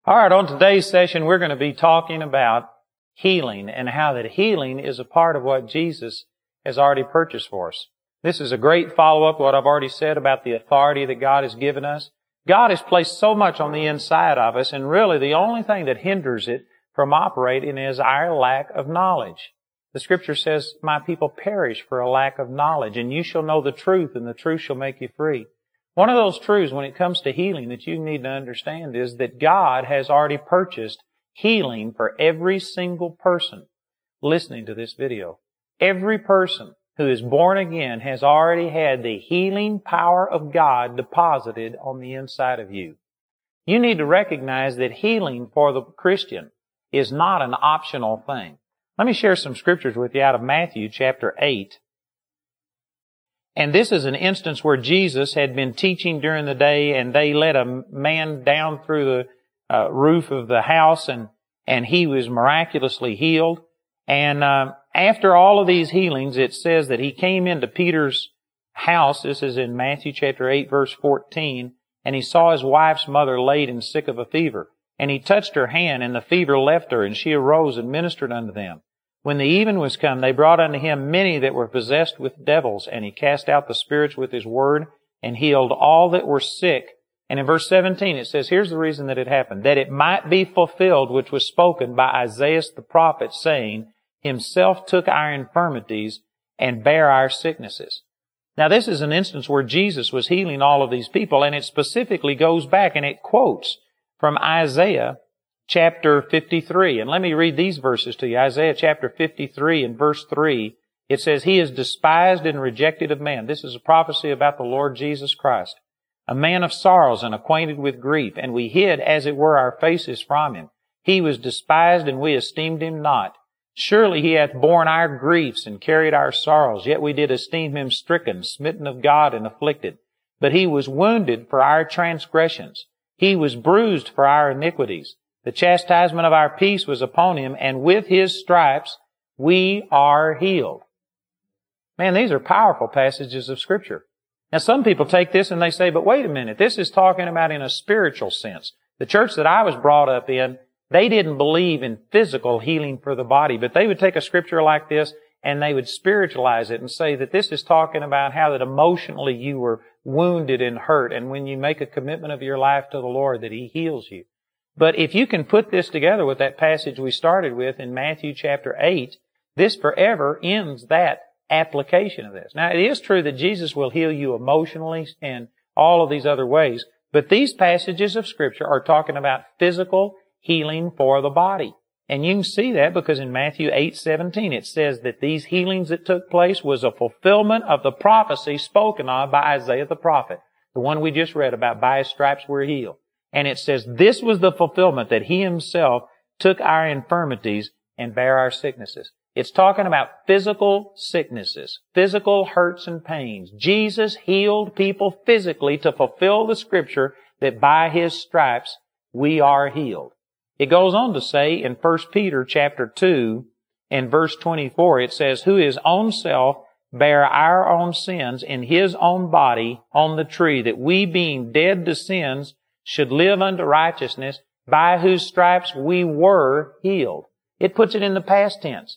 All right, on today's session, we're going to be talking about healing and how that healing is a part of what Jesus has already purchased for us. This is a great follow-up to what I've already said about the authority that God has given us. God has placed so much on the inside of us, and really the only thing that hinders it from operating is our lack of knowledge. The Scripture says, "My people perish for a lack of knowledge, and you shall know the truth, and the truth shall make you free." One of those truths when it comes to healing that you need to understand is that God has already purchased healing for every single person listening to this video. Every person who is born again has already had the healing power of God deposited on the inside of you. You need to recognize that healing for the Christian is not an optional thing. Let me share some scriptures with you out of Matthew chapter 8. And this is an instance where Jesus had been teaching during the day, and they let a man down through the roof of the house, and he was miraculously healed. And after all of these healings, it says that he came into Peter's house. This is in Matthew chapter 8, verse 14. And he saw his wife's mother laid and sick of a fever. And he touched her hand, and the fever left her, and she arose and ministered unto them. When the even was come, they brought unto him many that were possessed with devils, and he cast out the spirits with his word, and healed all that were sick. And in verse 17 it says, here's the reason that it happened, that it might be fulfilled which was spoken by Isaiah the prophet, saying, Himself took our infirmities and bare our sicknesses. Now this is an instance where Jesus was healing all of these people, and it specifically goes back and it quotes from Isaiah chapter 53. And let me read these verses to you. Isaiah chapter 53 and verse 3. It says, He is despised and rejected of men. This is a prophecy about the Lord Jesus Christ. A man of sorrows and acquainted with grief, and we hid as it were our faces from Him. He was despised, and we esteemed Him not. Surely He hath borne our griefs and carried our sorrows, yet we did esteem Him stricken, smitten of God, and afflicted. But He was wounded for our transgressions. He was bruised for our iniquities. The chastisement of our peace was upon Him, and with His stripes we are healed. Man, these are powerful passages of Scripture. Now some people take this and they say, but wait a minute, this is talking about in a spiritual sense. The church that I was brought up in, they didn't believe in physical healing for the body, but they would take a scripture like this and they would spiritualize it and say that this is talking about how that emotionally you were wounded and hurt, and when you make a commitment of your life to the Lord that He heals you. But if you can put this together with that passage we started with in Matthew chapter 8, this forever ends that application of this. Now, it is true that Jesus will heal you emotionally and all of these other ways, but these passages of Scripture are talking about physical healing for the body. And you can see that because in Matthew 8:17 it says that these healings that took place was a fulfillment of the prophecy spoken of by Isaiah the prophet, the one we just read about, by His stripes we're healed. And it says this was the fulfillment, that He Himself took our infirmities and bare our sicknesses. It's talking about physical sicknesses, physical hurts and pains. Jesus healed people physically to fulfill the Scripture that by His stripes we are healed. It goes on to say in 1 Peter chapter 2 and verse 24, it says, Who His own self bare our own sins in His own body on the tree, that we being dead to sins should live unto righteousness, by whose stripes we were healed. It puts it in the past tense.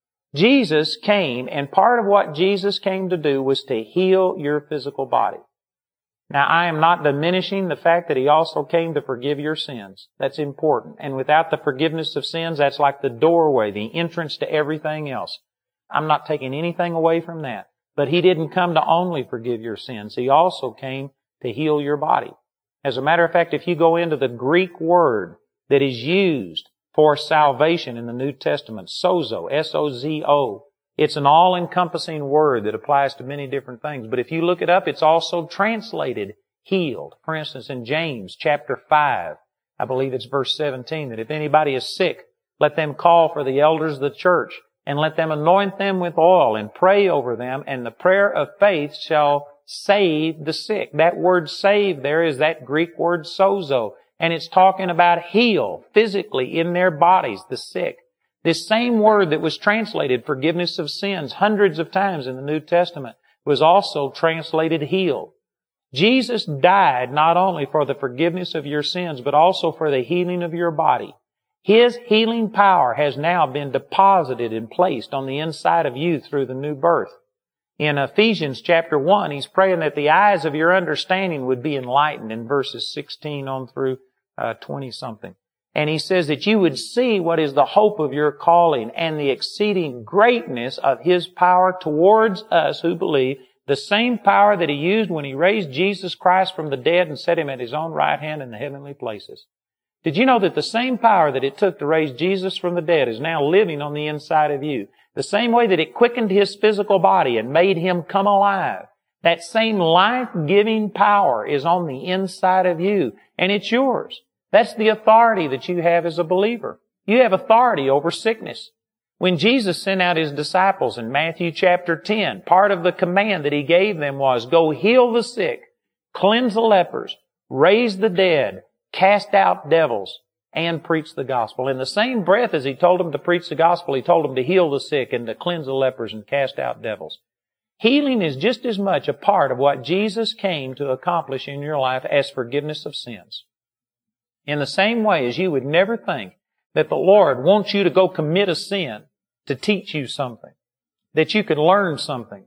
Jesus came, and part of what Jesus came to do was to heal your physical body. Now, I am not diminishing the fact that He also came to forgive your sins. That's important. And without the forgiveness of sins, that's like the doorway, the entrance to everything else. I'm not taking anything away from that. But He didn't come to only forgive your sins. He also came to heal your body. As a matter of fact, if you go into the Greek word that is used for salvation in the New Testament, sozo, S-O-Z-O, it's an all-encompassing word that applies to many different things. But if you look it up, it's also translated healed. For instance, in James chapter 5, I believe it's verse 17, that if anybody is sick, let them call for the elders of the church, and let them anoint them with oil and pray over them, and the prayer of faith shall save the sick. That word save there is that Greek word sozo, and it's talking about heal physically in their bodies, the sick. This same word that was translated forgiveness of sins hundreds of times in the New Testament was also translated heal. Jesus died not only for the forgiveness of your sins, but also for the healing of your body. His healing power has now been deposited and placed on the inside of you through the new birth. In Ephesians chapter 1, he's praying that the eyes of your understanding would be enlightened in verses 16 on through 20-something. And he says that you would see what is the hope of your calling and the exceeding greatness of His power towards us who believe, the same power that He used when He raised Jesus Christ from the dead and set Him at His own right hand in the heavenly places. Did you know that the same power that it took to raise Jesus from the dead is now living on the inside of you? The same way that it quickened His physical body and made Him come alive, that same life-giving power is on the inside of you, and it's yours. That's the authority that you have as a believer. You have authority over sickness. When Jesus sent out His disciples in Matthew chapter 10, part of the command that He gave them was, go heal the sick, cleanse the lepers, raise the dead, cast out devils, and preach the gospel. In the same breath as He told them to preach the gospel, He told them to heal the sick and to cleanse the lepers and cast out devils. Healing is just as much a part of what Jesus came to accomplish in your life as forgiveness of sins. In the same way as you would never think that the Lord wants you to go commit a sin to teach you something, that you could learn something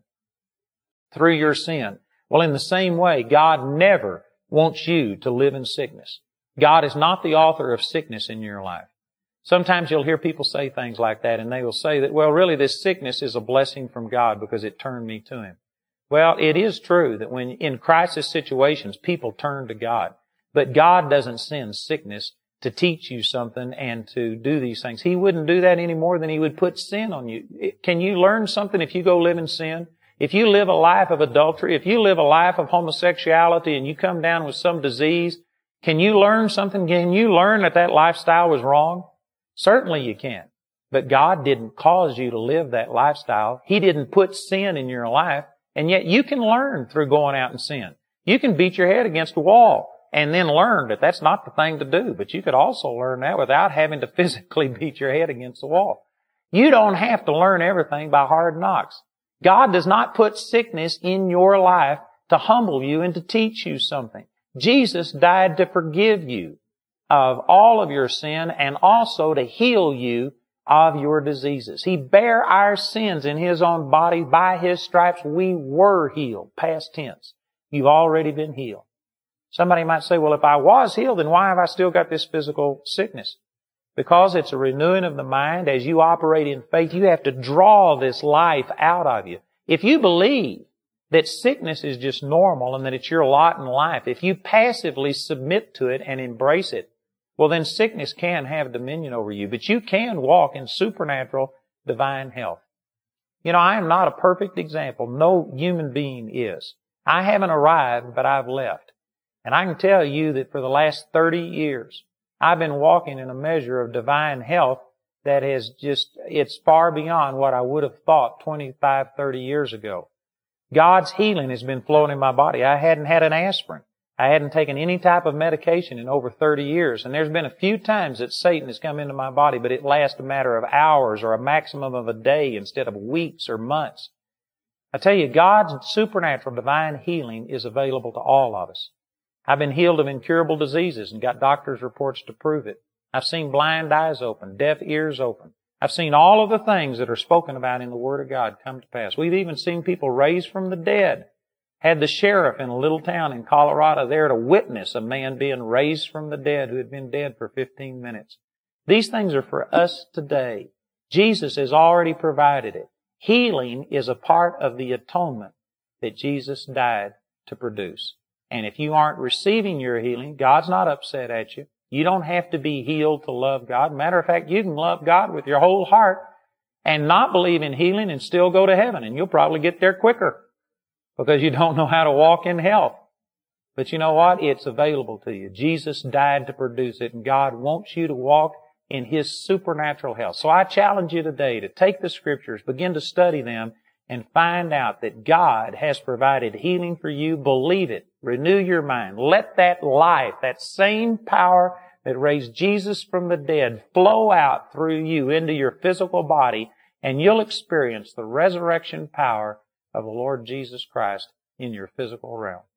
through your sin. Well, in the same way, God never wants you to live in sickness. God is not the author of sickness in your life. Sometimes you'll hear people say things like that, and they will say that, well, really this sickness is a blessing from God because it turned me to Him. Well, it is true that when in crisis situations, people turn to God. But God doesn't send sickness to teach you something and to do these things. He wouldn't do that any more than He would put sin on you. Can you learn something if you go live in sin? If you live a life of adultery, if you live a life of homosexuality and you come down with some disease, can you learn something? Can you learn that that lifestyle was wrong? Certainly you can. But God didn't cause you to live that lifestyle. He didn't put sin in your life. And yet you can learn through going out and sin. You can beat your head against a wall and then learn that that's not the thing to do. But you could also learn that without having to physically beat your head against the wall. You don't have to learn everything by hard knocks. God does not put sickness in your life to humble you and to teach you something. Jesus died to forgive you of all of your sin and also to heal you of your diseases. He bare our sins in His own body. By His stripes we were healed. Past tense. You've already been healed. Somebody might say, well, if I was healed, then why have I still got this physical sickness? Because it's a renewing of the mind. As you operate in faith, you have to draw this life out of you. If you believe that sickness is just normal and that it's your lot in life, if you passively submit to it and embrace it, well, then sickness can have dominion over you. But you can walk in supernatural divine health. You know, I am not a perfect example. No human being is. I haven't arrived, but I've left. And I can tell you that for the last 30 years, I've been walking in a measure of divine health that has it's far beyond what I would have thought 25, 30 years ago. God's healing has been flowing in my body. I hadn't had an aspirin. I hadn't taken any type of medication in over 30 years. And there's been a few times that Satan has come into my body, but it lasts a matter of hours or a maximum of a day instead of weeks or months. I tell you, God's supernatural divine healing is available to all of us. I've been healed of incurable diseases and got doctor's reports to prove it. I've seen blind eyes open, deaf ears open. I've seen all of the things that are spoken about in the Word of God come to pass. We've even seen people raised from the dead. Had the sheriff in a little town in Colorado there to witness a man being raised from the dead who had been dead for 15 minutes. These things are for us today. Jesus has already provided it. Healing is a part of the atonement that Jesus died to produce. And if you aren't receiving your healing, God's not upset at you. You don't have to be healed to love God. Matter of fact, you can love God with your whole heart and not believe in healing and still go to heaven. And you'll probably get there quicker because you don't know how to walk in health. But you know what? It's available to you. Jesus died to produce it, and God wants you to walk in His supernatural health. So I challenge you today to take the Scriptures, begin to study them, and find out that God has provided healing for you. Believe it. Renew your mind. Let that life, that same power that raised Jesus from the dead, flow out through you into your physical body, and you'll experience the resurrection power of the Lord Jesus Christ in your physical realm.